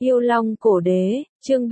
Yêu Long Cổ Đế, chương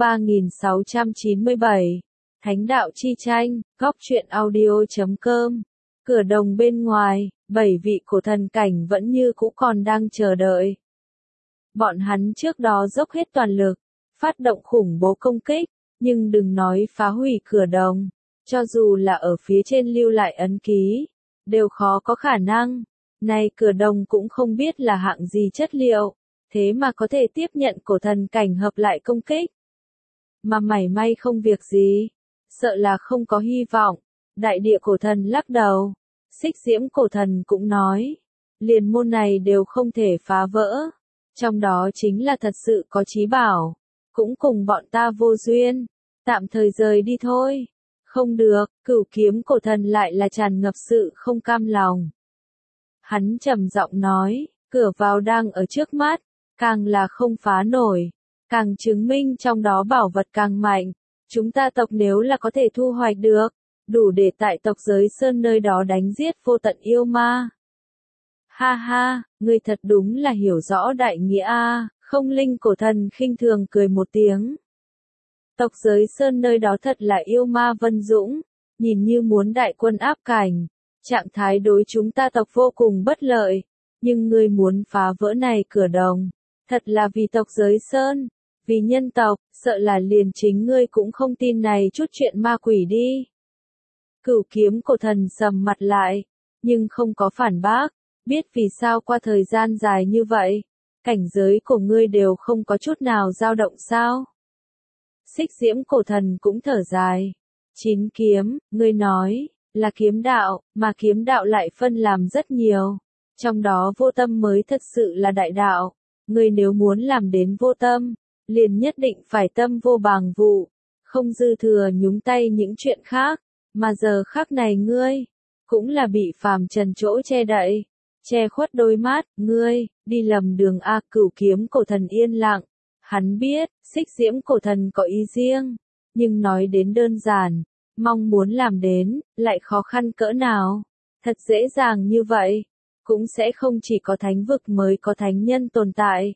3697. Thánh đạo chi tranh, góc truyện audio.com. Cửa đồng bên ngoài, 7 vị cổ thần cảnh vẫn như cũ còn đang chờ đợi. Bọn hắn trước đó dốc hết toàn lực, phát động khủng bố công kích, nhưng đừng nói phá hủy cửa đồng, cho dù là ở phía trên lưu lại ấn ký, đều khó có khả năng. Này cửa đồng cũng không biết là hạng gì chất liệu, thế mà có thể tiếp nhận cổ thần cảnh hợp lại công kích. Mà mảy may không việc gì, sợ là không có hy vọng. Đại địa cổ thần lắc đầu, Xích Diễm cổ thần cũng nói, liền môn này đều không thể phá vỡ. Trong đó chính là thật sự có chí bảo, cũng cùng bọn ta vô duyên, tạm thời rời đi thôi. Không được, Cửu Kiếm cổ thần lại là tràn ngập sự không cam lòng. Hắn trầm giọng nói, cửa vào đang ở trước mắt, càng là không phá nổi, càng chứng minh trong đó bảo vật càng mạnh. Chúng ta tộc nếu là có thể thu hoạch được, đủ để tại tộc giới sơn nơi đó đánh giết vô tận yêu ma. Ha ha, ngươi thật đúng là hiểu rõ đại nghĩa a. Không linh cổ thần khinh thường cười một tiếng. Tộc giới sơn nơi đó thật là yêu ma vân dũng, nhìn như muốn đại quân áp cảnh, trạng thái đối chúng ta tộc vô cùng bất lợi, nhưng ngươi muốn phá vỡ này cửa đồng, thật là vì tộc giới sơn, vì nhân tộc, sợ là liền chính ngươi cũng không tin này chút chuyện ma quỷ đi. Cửu Kiếm cổ thần sầm mặt lại, nhưng không có phản bác, biết vì sao qua thời gian dài như vậy, cảnh giới của ngươi đều không có chút nào dao động sao. Xích Diễm cổ thần cũng thở dài. 9 kiếm, ngươi nói, là kiếm đạo, mà kiếm đạo lại phân làm rất nhiều. Trong đó vô tâm mới thật sự là đại đạo. Ngươi nếu muốn làm đến vô tâm, liền nhất định phải tâm vô bàng vụ, không dư thừa nhúng tay những chuyện khác. Mà giờ khắc này ngươi, cũng là bị phàm trần chỗ che đậy, che khuất đôi mắt. Ngươi, đi lầm đường a. Cửu Kiếm cổ thần yên lặng. Hắn biết, Xích Diễm cổ thần có ý riêng, nhưng nói đến đơn giản, mong muốn làm đến, lại khó khăn cỡ nào. Thật dễ dàng như vậy, cũng sẽ không chỉ có thánh vực mới có thánh nhân tồn tại.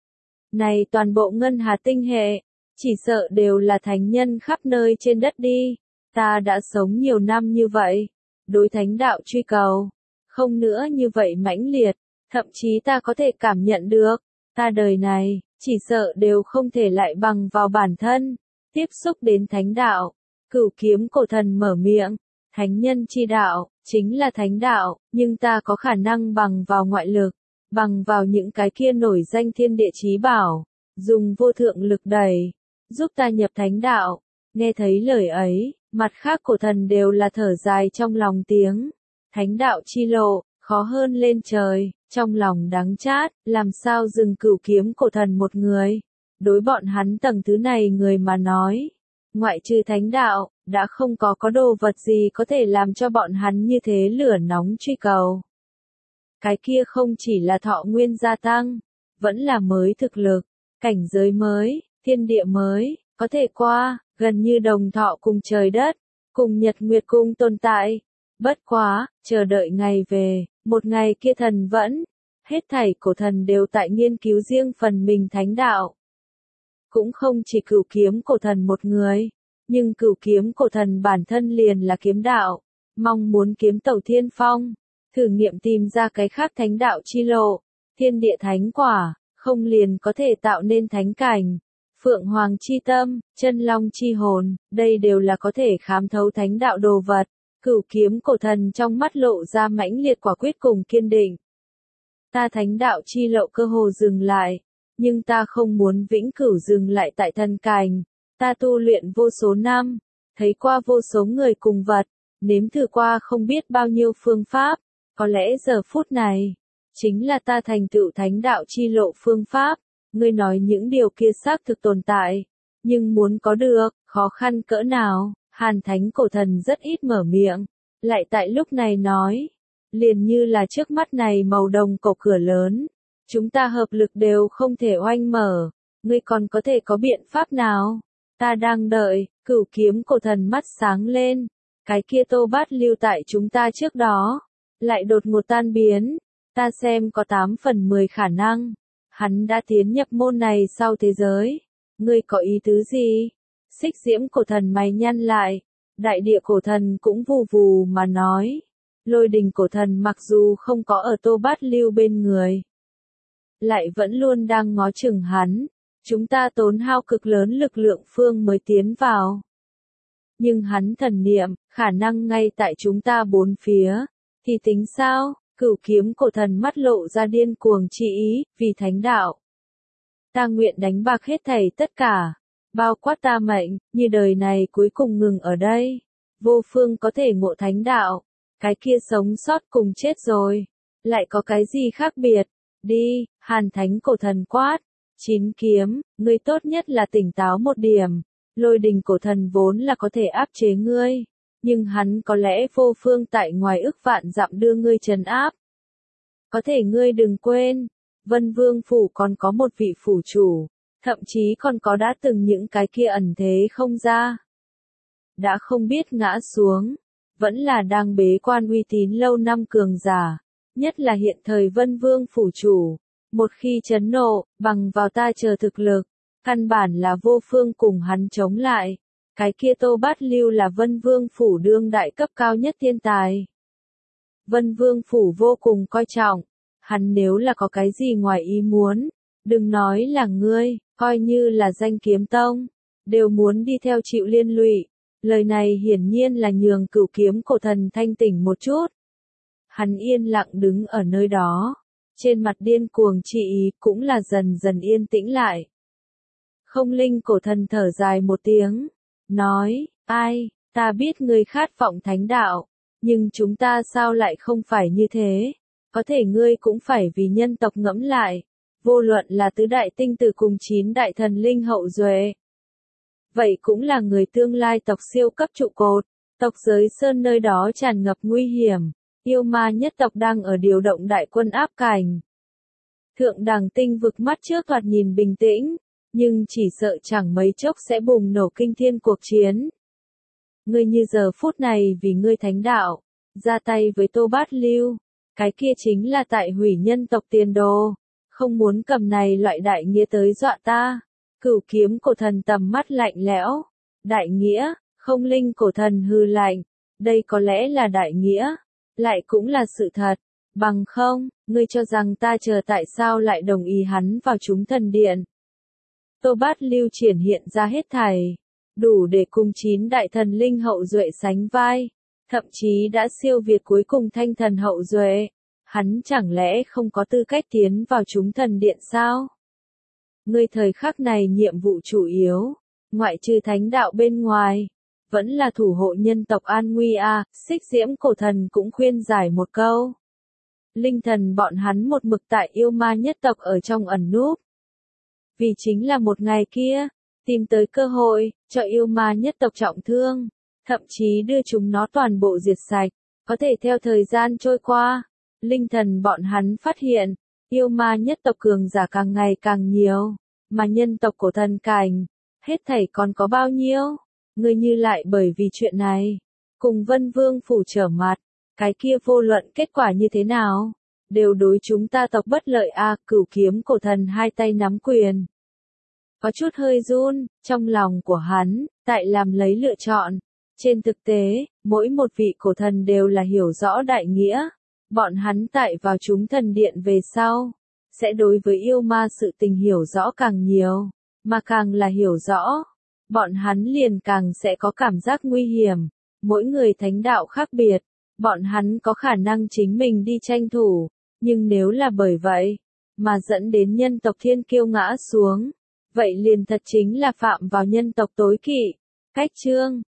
Này toàn bộ ngân hà tinh hệ, chỉ sợ đều là thánh nhân khắp nơi trên đất đi. Ta đã sống nhiều năm như vậy, đối thánh đạo truy cầu, không nữa như vậy mãnh liệt, thậm chí ta có thể cảm nhận được, ta đời này, chỉ sợ đều không thể lại bằng vào bản thân, tiếp xúc đến thánh đạo. Cửu Kiếm cổ thần mở miệng, thánh nhân chi đạo, chính là thánh đạo, nhưng ta có khả năng bằng vào ngoại lực, bằng vào những cái kia nổi danh thiên địa chí bảo, dùng vô thượng lực đẩy, giúp ta nhập thánh đạo. Nghe thấy lời ấy, mặt khác cổ thần đều là thở dài trong lòng tiếng. Thánh đạo chi lộ, khó hơn lên trời, trong lòng đắng chát, làm sao dừng Cửu Kiếm cổ thần một người. Đối bọn hắn tầng thứ này người mà nói, ngoại trừ thánh đạo, đã không có đồ vật gì có thể làm cho bọn hắn như thế lửa nóng truy cầu. Cái kia không chỉ là thọ nguyên gia tăng, vẫn là mới thực lực, cảnh giới mới, thiên địa mới, có thể qua, gần như đồng thọ cùng trời đất, cùng nhật nguyệt cung tồn tại. Bất quá, chờ đợi ngày về, một ngày kia thần vẫn, hết thảy cổ thần đều tại nghiên cứu riêng phần mình thánh đạo. Cũng không chỉ Cửu Kiếm cổ thần một người, nhưng Cửu Kiếm cổ thần bản thân liền là kiếm đạo, mong muốn kiếm tẩu thiên phong, thử nghiệm tìm ra cái khác thánh đạo chi lộ, thiên địa thánh quả, không liền có thể tạo nên thánh cảnh. Phượng Hoàng chi tâm, chân long chi hồn, đây đều là có thể khám thấu thánh đạo đồ vật. Cửu Kiếm cổ thần trong mắt lộ ra mãnh liệt quả quyết cùng kiên định. Ta thánh đạo chi lộ cơ hồ dừng lại, nhưng ta không muốn vĩnh cửu dừng lại tại thần cảnh. Ta tu luyện vô số năm, thấy qua vô số người cùng vật, nếm thử qua không biết bao nhiêu phương pháp, có lẽ giờ phút này, chính là ta thành tựu thánh đạo chi lộ phương pháp. Ngươi nói những điều kia xác thực tồn tại, nhưng muốn có được, khó khăn cỡ nào. Hàn Thánh cổ thần rất ít mở miệng, lại tại lúc này nói, liền như là trước mắt này màu đồng cổ cửa lớn, chúng ta hợp lực đều không thể oanh mở, ngươi còn có thể có biện pháp nào? Ta đang đợi. Cửu Kiếm cổ thần mắt sáng lên, cái kia Tô Bát lưu tại chúng ta trước đó, lại đột ngột tan biến, ta xem có 8 phần 10 khả năng. Hắn đã tiến nhập môn này sau thế giới. Ngươi có ý tứ gì? Xích diễm cổ thần mày nhăn lại. Đại địa cổ thần cũng vù vù mà nói. Lôi đình cổ thần mặc dù không có ở Tô Bát Lưu bên người, lại vẫn luôn đang ngó chừng hắn. Chúng ta tốn hao cực lớn lực lượng phương mới tiến vào. Nhưng hắn thần niệm, khả năng ngay tại chúng ta bốn phía. Thì tính sao? Cửu kiếm cổ thần mắt lộ ra điên cuồng chi ý, vì thánh đạo. Ta nguyện đánh bạc hết thảy tất cả. Bao quát ta mệnh, như đời này cuối cùng ngừng ở đây. Vô phương có thể ngộ thánh đạo. Cái kia sống sót cùng chết rồi. Lại có cái gì khác biệt? Đi, Hàn Thánh cổ thần quát. Chín kiếm, ngươi tốt nhất là tỉnh táo một điểm. Lôi đình cổ thần vốn là có thể áp chế ngươi. Nhưng hắn có lẽ vô phương tại ngoài ức vạn dặm đưa ngươi trấn áp. Có thể ngươi đừng quên. Vân Vương Phủ còn có một vị phủ chủ. Thậm chí còn có đã từng những cái kia ẩn thế không ra. Đã không biết ngã xuống. Vẫn là đang bế quan uy tín lâu năm cường giả. Nhất là hiện thời Vân Vương Phủ chủ. Một khi chấn nộ, bằng vào ta chờ thực lực. Căn bản là vô phương cùng hắn chống lại. Cái kia Tô Bát Lưu là Vân Vương Phủ đương đại cấp cao nhất thiên tài. Vân Vương Phủ vô cùng coi trọng. Hắn nếu là có cái gì ngoài ý muốn. Đừng nói là ngươi, coi như là danh kiếm tông. Đều muốn đi theo chịu liên lụy. Lời này hiển nhiên là nhường cửu kiếm cổ thần thanh tỉnh một chút. Hắn yên lặng đứng ở nơi đó. Trên mặt điên cuồng chi ý cũng là dần dần yên tĩnh lại. Không linh cổ thần thở dài một tiếng. Nói, ai, ta biết ngươi khát vọng thánh đạo. Nhưng chúng ta sao lại không phải như thế? Có thể ngươi cũng phải vì nhân tộc ngẫm lại. Vô luận là tứ đại tinh tử cùng 9 đại thần linh hậu duệ. Vậy cũng là người tương lai tộc siêu cấp trụ cột. Tộc giới sơn nơi đó tràn ngập nguy hiểm. Yêu ma nhất tộc đang ở điều động đại quân áp cảnh. Thượng đẳng tinh vực mắt trước thoạt nhìn bình tĩnh. Nhưng chỉ sợ chẳng mấy chốc sẽ bùng nổ kinh thiên cuộc chiến. Ngươi như giờ phút này vì ngươi thánh đạo. Ra tay với Tô Bát Lưu. Cái kia chính là tại hủy nhân tộc tiền đồ. Không muốn cầm này loại đại nghĩa tới dọa ta. Cửu kiếm cổ thần tầm mắt lạnh lẽo. Đại nghĩa, không linh cổ thần hư lạnh. Đây có lẽ là đại nghĩa. Lại cũng là sự thật. Bằng không, ngươi cho rằng ta chờ tại sao lại đồng ý hắn vào chúng thần điện. Tô Bát Lưu triển hiện ra hết thảy. Đủ để cùng 9 đại thần linh hậu duệ sánh vai. Thậm chí đã siêu việt cuối cùng thanh thần hậu duệ. Hắn chẳng lẽ không có tư cách tiến vào chúng thần điện sao? Ngươi thời khắc này nhiệm vụ chủ yếu, ngoại trừ thánh đạo bên ngoài, vẫn là thủ hộ nhân tộc an nguy a. Xích diễm cổ thần cũng khuyên giải một câu. Linh thần bọn hắn một mực tại yêu ma nhất tộc ở trong ẩn núp. Vì chính là một ngày kia, tìm tới cơ hội, cho yêu ma nhất tộc trọng thương, thậm chí đưa chúng nó toàn bộ diệt sạch. Có thể theo thời gian trôi qua, linh thần bọn hắn phát hiện, yêu ma nhất tộc cường giả càng ngày càng nhiều, mà nhân tộc cổ thần cảnh, hết thảy còn có bao nhiêu? Ngươi như lại bởi vì chuyện này, cùng Vân Vương Phủ trở mặt, cái kia vô luận kết quả như thế nào, đều đối chúng ta tộc bất lợi a. Cửu kiếm cổ thần hai tay nắm quyền. Có chút hơi run, trong lòng của hắn, tại làm lấy lựa chọn. Trên thực tế, mỗi một vị cổ thần đều là hiểu rõ đại nghĩa. Bọn hắn tại vào chúng thần điện về sau, sẽ đối với yêu ma sự tình hiểu rõ càng nhiều, mà càng là hiểu rõ, bọn hắn liền càng sẽ có cảm giác nguy hiểm. Mỗi người thánh đạo khác biệt, bọn hắn có khả năng chính mình đi tranh thủ, nhưng nếu là bởi vậy, mà dẫn đến nhân tộc thiên kiêu ngã xuống, vậy liền thật chính là phạm vào nhân tộc tối kỵ. Cách chương